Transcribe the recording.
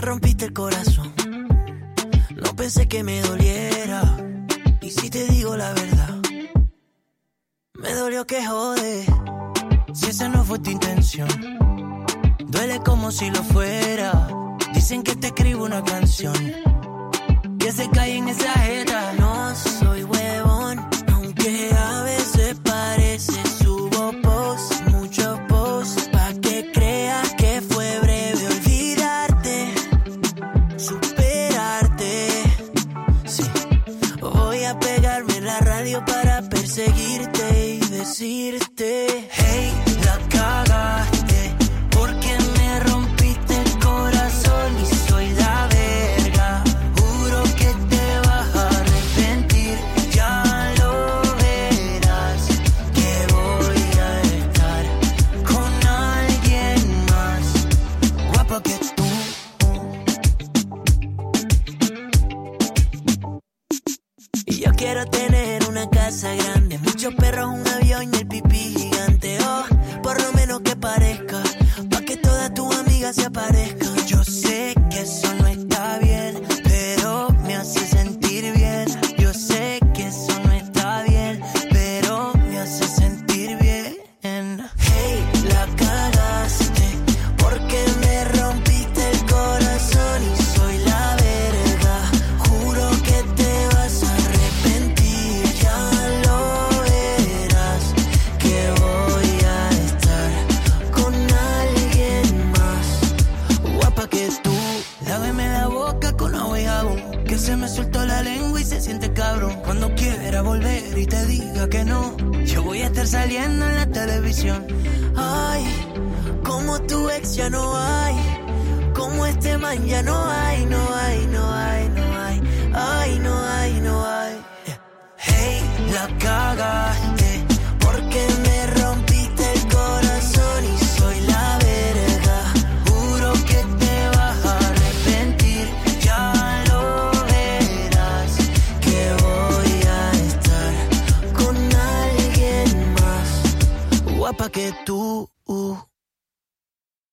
rompiste el corazón. No pensé que me doliera. Y si te digo la verdad, me dolió que jode. Si esa no fue tu intención, duele como si lo fuera. Dicen que te escribo una canción que se cae en esa jeta. No soy huevón, aunque a veces parece. Subo posts, muchos posts, pa' que creas que fue breve olvidarte, superarte. Sí, voy a pegarme en la radio para perseguirte y decirte: hey, la cagaste, porque me rompiste el corazón y soy la verga. Juro que te vas a arrepentir, ya lo verás, que voy a estar con alguien más guapa que tú. Y yo quiero tener una casa grande, muchos perros, un avión y el pipí gigante. Oh, por lo menos que parezca, pa' que todas tus amigas se aparezcan. Yo sé que eso no está bien, pero me hace sentir bien. Yo sé que eso no está bien, pero me hace sentir bien. Hey, la cagaste, porque me rompiste el corazón y soy la verga. Juro que te vas a arrepentir, ya lo verás, que voy a estar con alguien más guapa que tú. Láveme la boca con agua y jabón, que se me soltó la lengua y se siente cabrón. Cuando quiera volver y te diga que no, yo voy a estar saliendo en la televisión. Ay, como tu ex ya no hay, como este man ya no hay, no hay, no hay, no hay. Ay, no hay, no hay. Hey, la cagaste, porque me rompiste el corazón y soy la verga. Juro que te vas a arrepentir, ya lo verás, que voy a estar con alguien más guapa que tú.